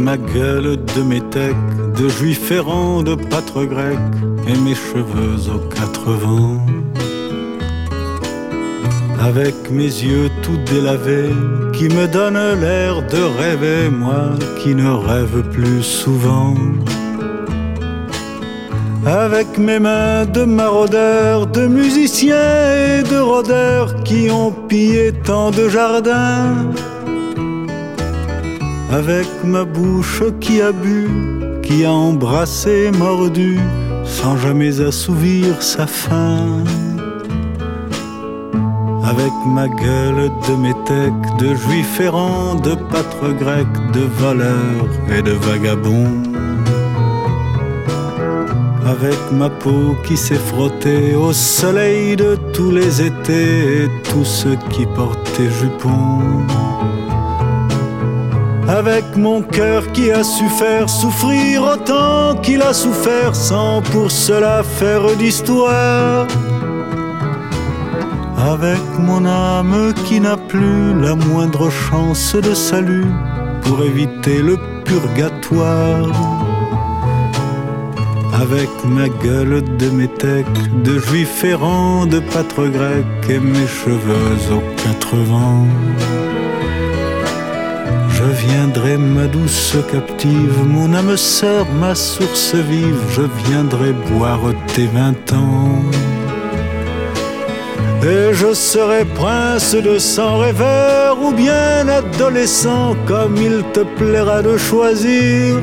ma gueule de métèque, de juif errant, de pâtre grec, et mes cheveux aux 4 vents. Avec mes yeux tout délavés, qui me donnent l'air de rêver, moi qui ne rêve plus souvent. Avec mes mains de maraudeurs, de musiciens et de rôdeurs qui ont pillé tant de jardins. Avec ma bouche qui a bu, qui a embrassé, mordu, sans jamais assouvir sa faim. Avec ma gueule de métèque, de juif errant, de pâtre grec, de voleur et de vagabond. Avec ma peau qui s'est frottée au soleil de tous les étés et tous ceux qui portaient jupons. Avec mon cœur qui a su faire souffrir autant qu'il a souffert sans pour cela faire d'histoire. Avec mon âme qui n'a plus la moindre chance de salut pour éviter le purgatoire. Avec ma gueule de métèque, de juif errant, de pâtre grec et mes cheveux aux 4 vents. Je viendrai ma douce captive, mon âme sœur, ma source vive, je viendrai boire tes 20 ans. Et je serai prince de sang rêveur ou bien adolescent, comme il te plaira de choisir.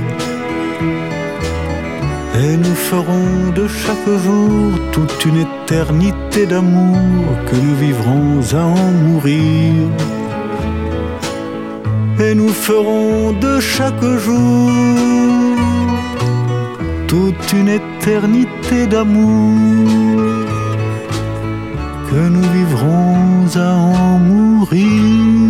Et nous ferons de chaque jour toute une éternité d'amour que nous vivrons à en mourir. Et nous ferons de chaque jour toute une éternité d'amour que nous vivrons à en mourir.